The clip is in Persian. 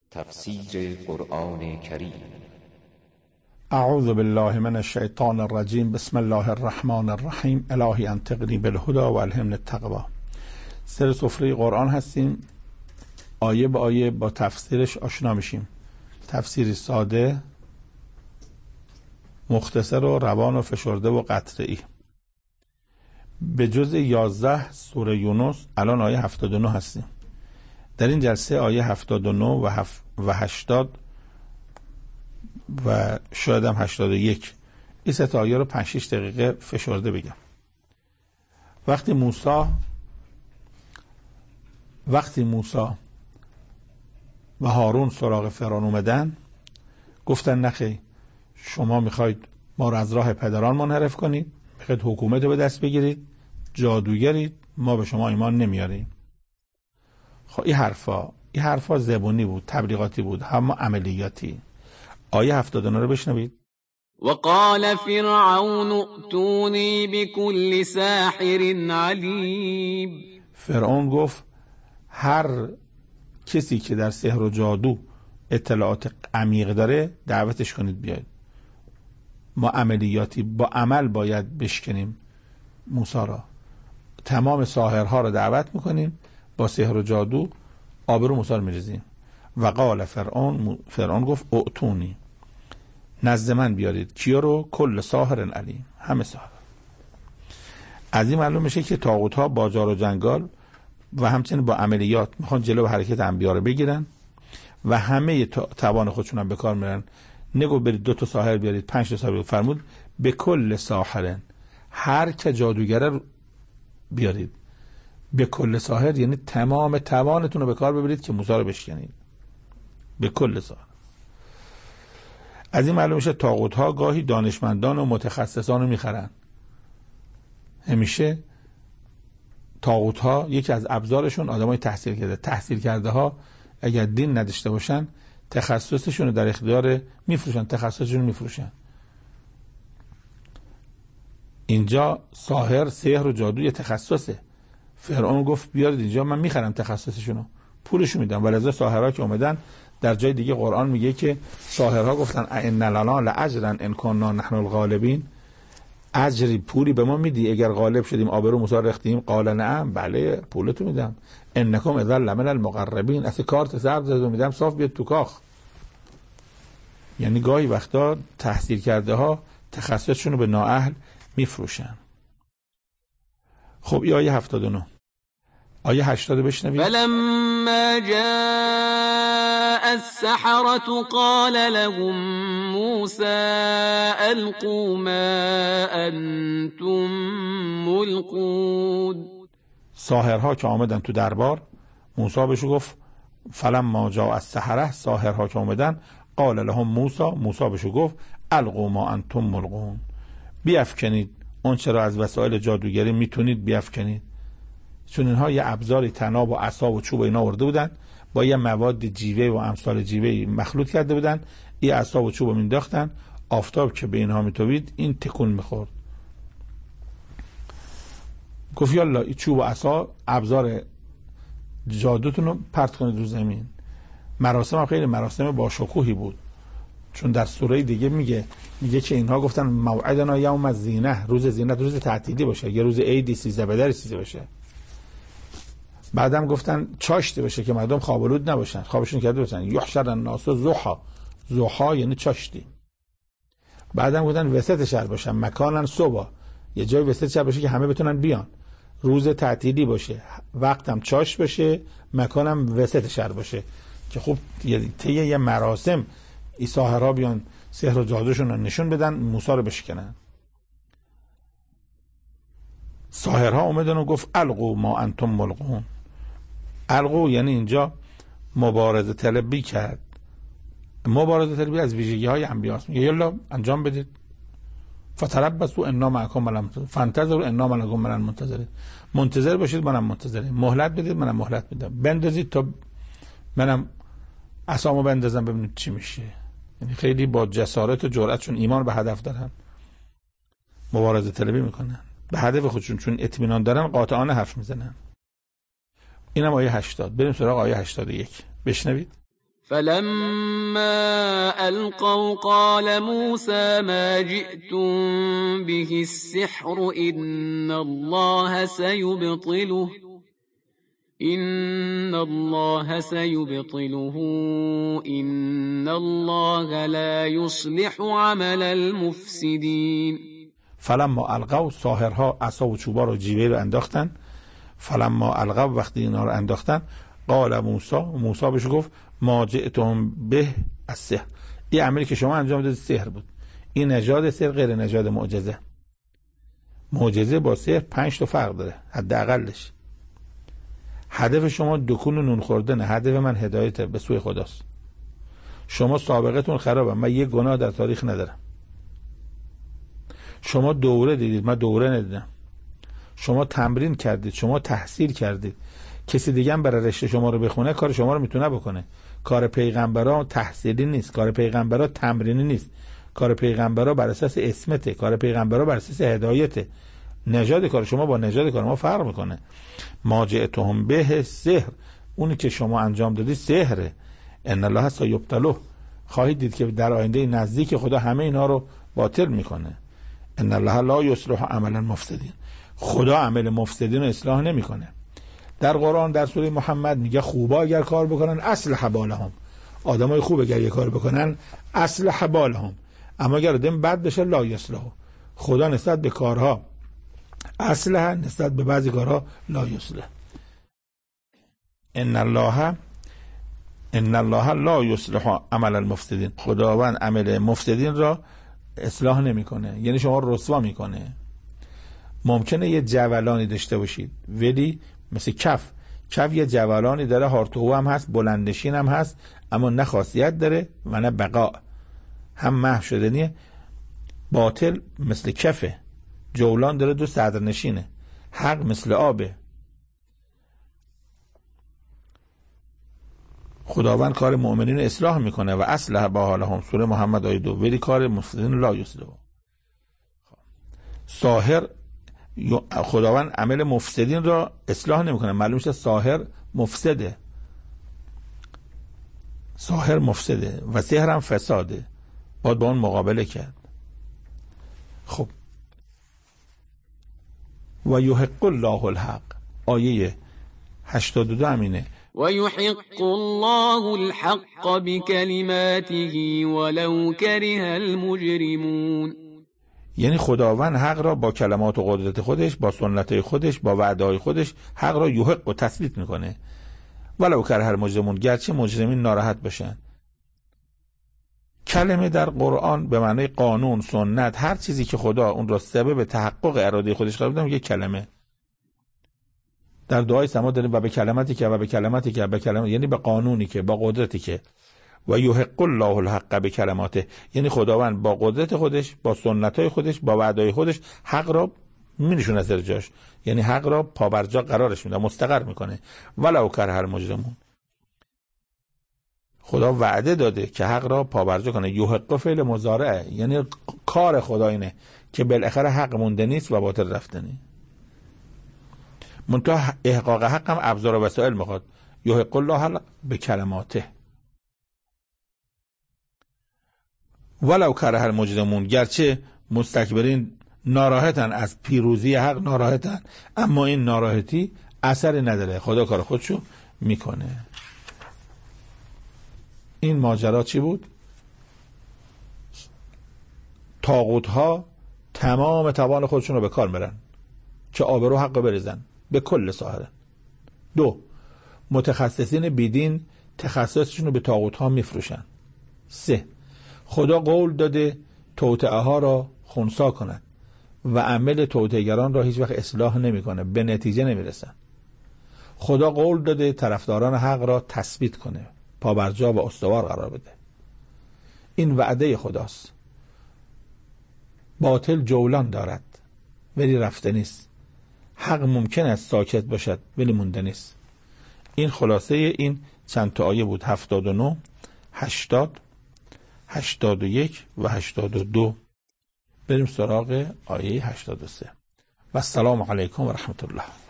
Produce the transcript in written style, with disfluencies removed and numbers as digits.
تفسیر قرآن کریم. اعوذ بالله من الشیطان الرجیم. بسم الله الرحمن الرحیم. الهی انطقنی بالهدی و الهمنی التقوی. سر سفره قرآن هستیم، آیه به آیه با تفسیرش آشنا میشیم. تفسیری ساده، مختصر و روان و فشرده و قطعی. به جز 11 سوره یونس الان آیه 79 هستیم. در این جلسه آیه 79 و 80 و شاید هم 81 این سه تا آیه رو 5-6 دقیقه فشرده بگم. وقتی موسی و هارون سراغ فرعون اومدن، گفتن نخیر، شما میخواید ما رو از راه پدران منحرف کنید، میخواید حکومت رو به دست بگیرید، جادوگرید، ما به شما ایمان نمیاریم. خب این حرفا زبونی بود، تبلیغاتی بود، اما عملیاتی. آیه 79 رو بشنوید. وقال فرعون ائتونی بكل ساحر علیم. فرعون گفت هر کسی که در سحر و جادو اطلاعات عمیق داره دعوتش کنید بیاید. ما عملیاتی با عمل باید بشکنیم موسی را. تمام ساحرها را دعوت میکنیم، با سحر و جادو آبرو موسی رو میریزیم. و قال فرعون گفت ائتونی، نزد من بیارید. کیا رو؟ کل ساحر علیم، همه ساحر. از این معلوم میشه که طاغوت ها بازار و جنگال و همچنین با عملیات میخوان جلو حرکت انبیا رو بگیرن و همه توان خودشون هم به کار میرن. نگو برید 2 تا ساحر بیارید، 5 تا ساحر بیارید، فرمود به کل ساحر، هر که جادوگره رو بیارید. به کل ساحر یعنی تمام توانتون رو به کار ببرید که موسی رو بشکنید. به کل ساحر. از این معلوم میشه طاغوت ها گاهی دانشمندان و متخصصان رو میخرن. همیشه طاغوت ها یکی از ابزارشون آدمای تحصیل کرده ها اگر دین نداشته باشن تخصصشون رو در اختیار میفروشن، تخصصشون رو میفروشن. اینجا سحر و جادو یه تخصصه. فرعون گفت بیارید اینجا، من میخرم تخصصشونو، پولشو میدم. ولذا ساحرها که اومدن، در جای دیگه قرآن میگه که ساحرها گفتن ان لنا لاجرا ان كنا نحن الغالبین، اجری پولی به ما میدی اگر غالب شدیم آبرو موسی ریختیم؟ قال نعم، بله پولتو میدم. انکم اذا لمن المقربین، اصلا کارت سبز زدو میدم، صاف بیاد تو کاخ. یعنی گاهی وقتا تحصیل کرده ها تخصصشونو به نااهل میفروشن. خب این آیه 79. آیه 80 بشنوید. فلما جاء السحرة قال لهم موسى القوا ما انتم ملقون. ساحرها که آمدن تو دربار، موسی بهش گفت فلما جاء السحرة، ساحرها که آمدن، قال لهم موسی بهش گفت القوا ما انتم ملقون، بیافکنید اون چرا از وسایل جادوگری میتونید بیافکنید. چون اینها یه ابزاری طناب و عصا و چوب اینا آورده بودن، با یه مواد جیوه و امثال جیوه مخلوط کرده بودن، یه عصا و چوب رو مینداختن، آفتاب که به اینها میتوید این تکون میخورد. گفت یالا این چوب و عصا ابزار جادوتون رو پرت کنید رو زمین. مراسم هم خیلی مراسم با شکوهی بود، چون در سوره دیگه میگه که اینها گفتن موعدنا یوم الزینه، روز زینت، روز تعطیلی باشه، یه روز عیدی 13 بدر 13 باشه. بعدم گفتن چاشتی باشه که مردم خوابالود نباشن، خوابشون کرده باشن. یحشر الناس ضحا یعنی چاشتی. بعدم گفتن وسط شهر باشن، مکانن صبح، یه جای وسط شهر باشه که همه بتونن بیان. روز تعطیلی باشه، وقتم چاش باشه، مکانم وسط شهر باشه که خب یه مراسم ای ساحرها بیان سحر و جادوشون رو نشون بدن، موسی رو بشکنن. ساحرها اومدن و گفت القوا ما انتم ملقون. القوا یعنی اینجا مبارزه طلبی کرد. مبارزه طلبی از ویژگی های انبیاست. میگه یلا انجام بدید. فتربصوا انا معکم فانتظروا انا معکم من المنتظرین. منتظر باشید، منم منتظرم. مهلت بدید، منم مهلت میدم. بندازید تا منم عصامو بندازم ببینید چی میشه. یعنی خیلی با جسارت و جرأت، چون ایمان به هدف دارن، مبارزه طلبی میکنن. به هدف خودشون چون اطمینان دارن قاطعانه حرف میزنن. اینم آیه 80. بریم سراغ آیه 81 بشنوید. فلما القوا قال موسى ما جئتم به السحر إن الله سيبطله إن الله لا يصلح عمل المفسدين. فلما القوا، ساحرها عصا و چوبا رو جیبه رو انداختن. فلما القوا، وقتی اینا رو انداختن، قال موسی بهش گفت ما جئتم به السحر، این عملی که شما انجام دادید سحر بود. این نژاد سحر غیر نژاد معجزه. معجزه با سحر 5 تا فرق داره حداقلش. هدف شما دکون و نون خوردنه، هدف من هدایت به سوی خداست. شما سابقتون خرابه، من یک گناه در تاریخ ندارم. شما دوره دیدید، من دوره ندیدم. شما تمرین کردید، شما تحصیل کردید. کسی دیگه هم برای رشته شما رو بخونه کار شما رو میتونه بکنه. کار پیغمبرا تحصیلی نیست، کار پیغمبرا تمرینی نیست، کار پیغمبرا بر اساس اسمته، کار پیغمبرا بر اساس هدایته. نژاد کار شما با نژاد کار ما فرق میکنه. ما جئتهم به سحر، اونی که شما انجام دادید سحره. ان الله سیبطله، خواهید دید که در آینده نزدیک خدا همه اینا رو باطل میکنه. ان الله لا یصلح عمل المفسدین، خدا عمل مفسدین رو اصلاح نمیکنه. در قرآن در سوره محمد میگه خوبا اگر کار بکنن اصلح بالهم، آدمای خوب اگر یه کار بکنن اصلح بالهم، اما اگر آدم بد بشه لا یصلح. خدا نسبت به کارها اصلح، نسبت به بعضی کارها لا یصلح. ان الله لا یصلح عمل المفسدین، خداوند عمل مفسدین را اصلاح نمیکنه، یعنی شما رو رسوا میکنه. ممکنه یه جولانی داشته باشید ولی مثل کف یه جولانی داره، هارتوه هم هست، بلندشین هم هست، اما نه خاصیت داره و نه بقا، هم محو شدنیه. باطل مثل کفه، جولان داره، دو صدرنشینه. حق مثل آبه. خداوند کار مؤمنین رو اصلاح میکنه و اصلح با حالهم، سوره محمد آیه 2، ولی کار مفسدین لا یصلح. ساحر، خداوند عمل مفسدین را اصلاح نمیکنه. معلوم شد ساحر مفسده، ساحر مفسده و سحر هم فساده، باید با اون مقابله کرد. خب و یحق الله الحق، آیه 82 همینه. و یحق الله الحق بکلماته ولو کره المجرمون، یعنی خداوند حق را با کلمات و قدرت خودش، با سنتهای خودش، با وعده‌های خودش حق را یحق و تثبیت میکنه. ولو کره المجرمون، گرچه مجرمین ناراحت بشن. کلمه در قرآن به معنی قانون، سنت، هر چیزی که خدا اون را سبب تحقق اراده خودش قرار بده میگه کلمه. در دعای سما داریم و به کلمتی که و به کلمتی که یعنی به قانونی که، با قدرتی که. و یحق الله الحق بکلماته، یعنی خداوند با قدرت خودش، با سنتهای خودش، با وعده‌های خودش حق را می‌نشونه از جاش، یعنی حق را پابرجا قرارش میده، مستقر میکنه. ولو کره المجرمون، خدا وعده داده که حق را پابرجا کنه. یحق فعل مضارعه، یعنی کار خدا اینه که بالاخره حق مونده نیست و باطل رفتنی. منتها احقاق حق هم ابزار و وسایل میخواد. یحق الله بکلماته ولو کره المجرمون، گرچه مستکبرین ناراحتن، از پیروزی حق ناراحتن، اما این ناراحتی اثری نداره، خدا کار خودشو میکنه. این ماجرا چی بود؟ طاغوت ها تمام توان خودشون رو به کار میبرن که آبرو حق بریزن به کل ساحره. 2. متخصصین بیدین تخصصشون رو به طاغوت ها میفروشن. 3. خدا قول داده توطئه ها را خنثی کند و عمل توطئه‌گران را هیچ وقت اصلاح نمیکنه، به نتیجه نمیرسن. خدا قول داده طرفداران حق را تثبیت کنه، پابرجا و استوار قرار بده. این وعده خداست. باطل جولان دارد ولی رفته نیست. حق ممکن است ساکت باشد ولی مونده نیست. این خلاصه این چند تا آیه بود، 79، 80، 81 و 82. بریم سراغ آیه 83. و السلام علیکم و رحمت الله.